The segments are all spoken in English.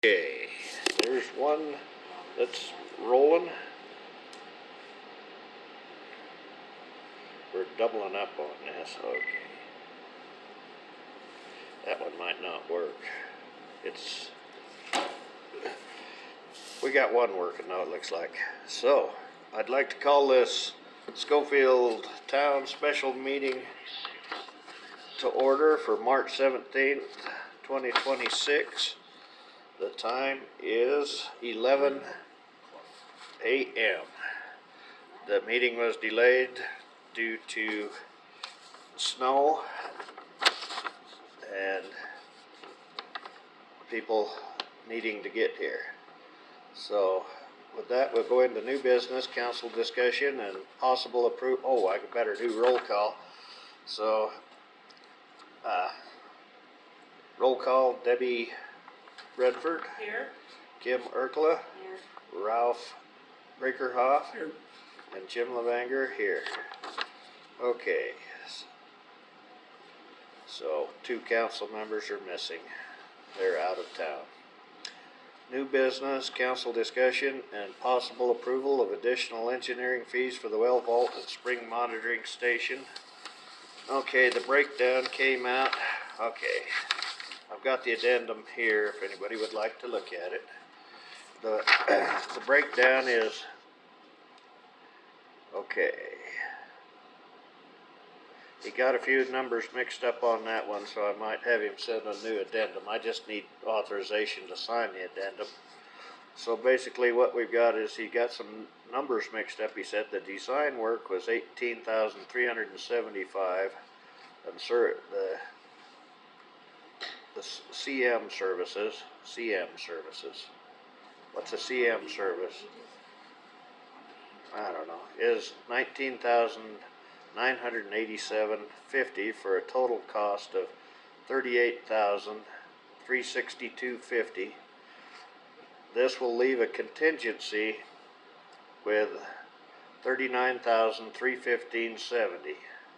Okay, there's one that's rolling. We're doubling up on this. Okay. That one might not work. We got one working now, it looks like. So, I'd like to call this Schofield Town Special Meeting to order for March 17th, 2026. The time is 11 a.m. The meeting was delayed due to snow and people needing to get here. So with that, we'll go into new business, council discussion, and possible approval. Oh, I better do roll call. So, roll call, Debbie Redford. Here. Kim Erkla. Here. Ralph Breakerhoff. Here. And Jim Levanger here. Okay. So 2 council members are missing. They're out of town. New business, council discussion, and possible approval of additional engineering fees for the well vault and spring monitoring station. Okay, the breakdown came out. Okay, I've got the addendum here if anybody would like to look at it. The breakdown is, okay. He got a few numbers mixed up on that one, so I might have him send a new addendum. I just need authorization to sign the addendum. So basically what we've got is he got some numbers mixed up. He said the design work was $18,375 and the CM services, what's a CM service? I don't know, is $19,987.50 for a total cost of $38,362.50. This will leave a contingency with $39,315.70.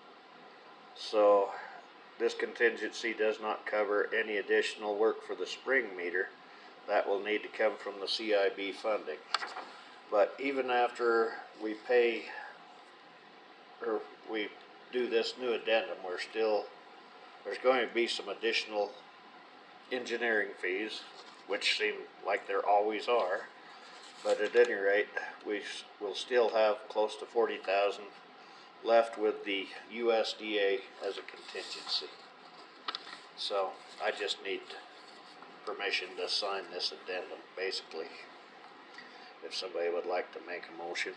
So this contingency does not cover any additional work for the spring meter. That will need to come from the CIB funding. But even after we pay, or we do this new addendum, there's going to be some additional engineering fees, which seem like there always are. But at any rate, we will still have close to $40,000 left with the USDA as a contingency. So I just need permission to sign this addendum, basically. If somebody would like to make a motion.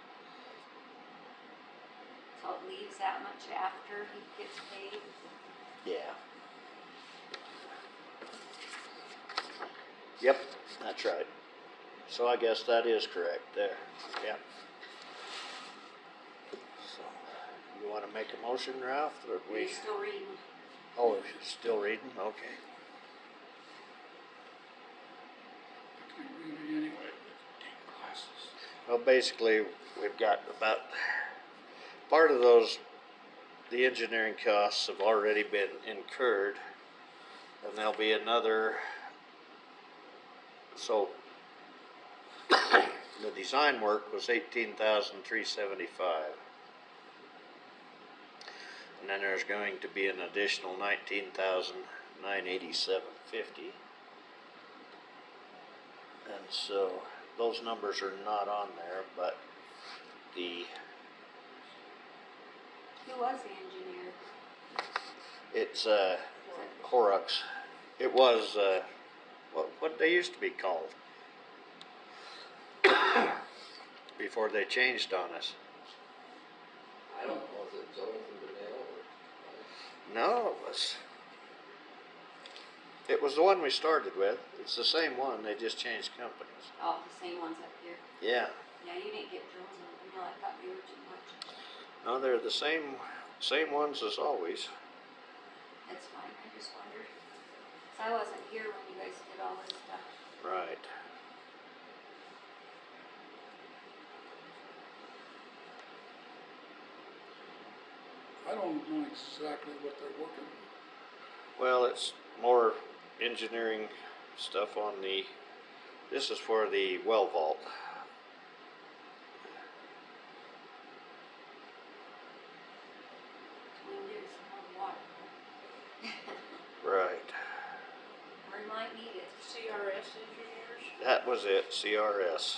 So it leaves that much after he gets paid? Yeah. Yep, that's right. So I guess that is correct there. Yeah. So you want to make a motion, Ralph? Or Are you still reading? Oh, still reading? Okay. I can't read it anyway. Take glasses. Well, basically, we've got about part of those. The engineering costs have already been incurred, and there'll be another. So the design work was $18,375, and then there's going to be an additional $19,987.50, and so those numbers are not on there, but Who was the engineer? it's Horrocks. It was what they used to be called before they changed on us. I don't know if it's Jonathan Bennell or. No, it was the one we started with. It's the same one. They just changed companies. Oh, the same ones up here. Yeah. Yeah, you didn't get Jones and Bennell. I thought you were too much. No, they're the same ones as always. That's fine. I just wondered. So I wasn't here when you guys did all this stuff. Right. I don't know exactly what they're working on. Well, it's more engineering stuff on this is for the well vault. We can do some more water. Right. We might need it. CRS engineers? That was it, CRS.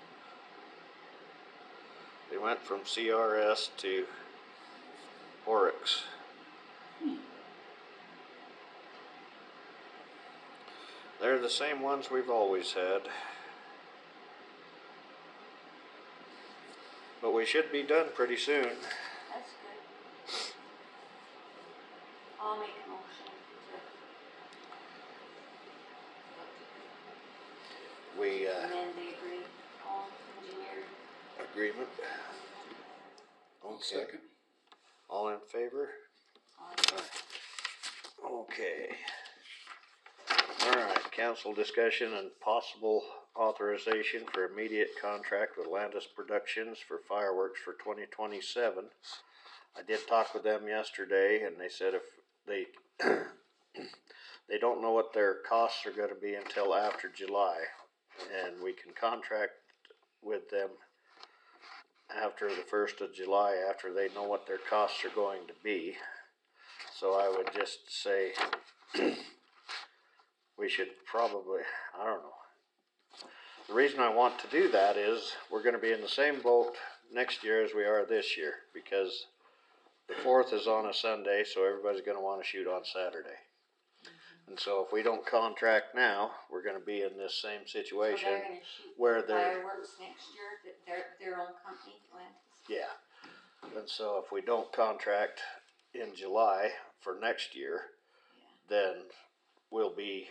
They went from CRS to Oryx. They're the same ones we've always had. But we should be done pretty soon. That's good. I'll make a motion We to amend the all engineered. agreement. I'll Okay. second. All in favor? Okay. Alright, council discussion and possible authorization for immediate contract with Landis Productions for fireworks for 2027. I did talk with them yesterday, and they said if they they don't know what their costs are going to be until after July, and we can contract with them after the 1st of July, after they know what their costs are going to be. So I would just say we should probably, I don't know. The reason I want to do that is we're going to be in the same boat next year as we are this year, because the 4th is on a Sunday, so everybody's going to want to shoot on Saturday. And so if we don't contract now, we're going to be in this same So situation they're gonna shoot where they're, fireworks next year, their own company, Atlantis. yeah. And so if we don't contract in July for next year, then we'll be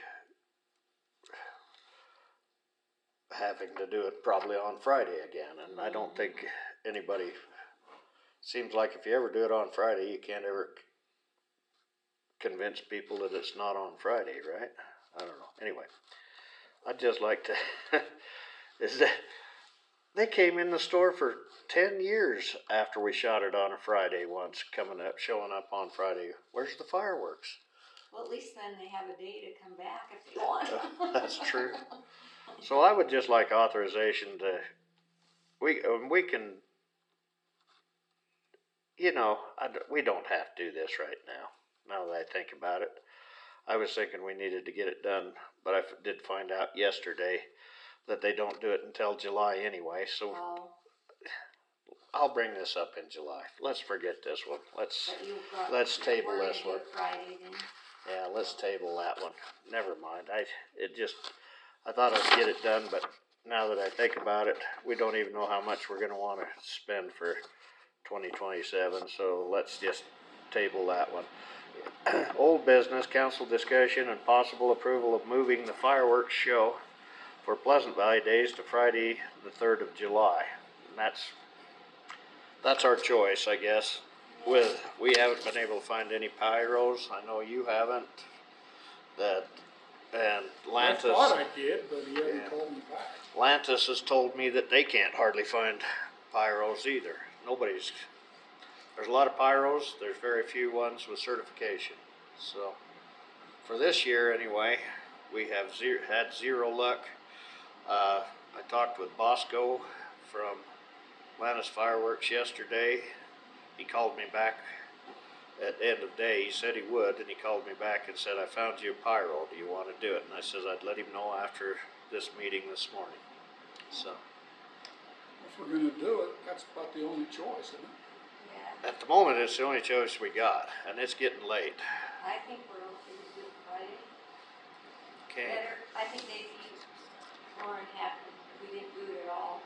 having to do it probably on Friday again. And I don't think anybody, seems like if you ever do it on Friday, you can't ever convince people that it's not on Friday, right? I don't know. Anyway, I'd just like to, is that they came in the store for 10 years after we shot it on a Friday once, showing up on Friday. Where's the fireworks? Well, at least then they have a day to come back if they want. That's true. So I would just like authorization to, we can, you know, we don't have to do this right now that I think about it. I was thinking we needed to get it done, but I did find out yesterday that they don't do it until July anyway, so Oh, I'll bring this up in July. Let's forget this one. but Let's table we're gonna this do one. it Friday then. Yeah, let's table that one. Never mind. I thought I'd get it done, but now that I think about it, we don't even know how much we're gonna want to spend for 2027, so let's just table that one. Old business, council discussion and possible approval of moving the fireworks show for Pleasant Valley Days to Friday, the 3rd of July. And that's our choice, I guess. We haven't been able to find any pyros. I know you haven't. And I thought Lantis, I did, but he hasn't Yeah. called me back. Lantis has told me that they can't hardly find pyros either. There's a lot of pyros. There's very few ones with certification. So for this year anyway, we have had zero luck. I talked with Bosco from Lantis Fireworks yesterday. He called me back at the end of the day. He said he would, and he called me back and said, I found you a pyro. Do you want to do it? And I said I'd let him know after this meeting this morning. So If we're gonna do it, that's about the only choice, isn't it? Yeah, at the moment, it's the only choice we got, and it's getting late. I think we're okay to do it Friday. Okay. Better, I think they'd be more than happy if we didn't do it at all.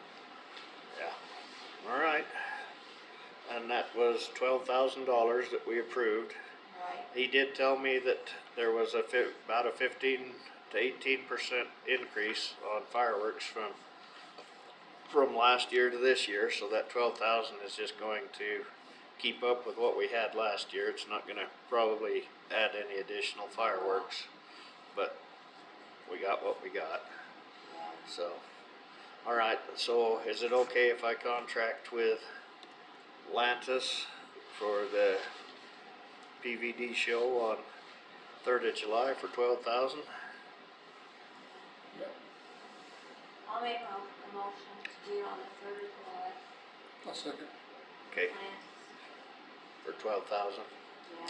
Yeah. All right. And that was $12,000 that we approved. Right. He did tell me that there was about a 15 to 18% increase on fireworks from last year to this year. So that 12,000 is just going to keep up with what we had last year. It's not going to probably add any additional fireworks, but we got what we got. Yeah. So, all right. So is it okay if I contract with Lantis for the PVD show on 3rd of July for $12,000? I'll make a motion to do it on the 3rd of July. I'll second. Okay, Plans. for 12,000. Yeah,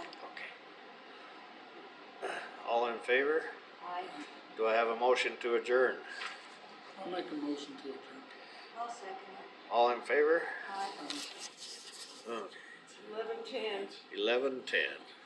Okay. All in favor? Do I have a motion to adjourn? I'll make a motion to adjourn. I'll second it. All in favor? Aye. Okay. 11:10. 11:10.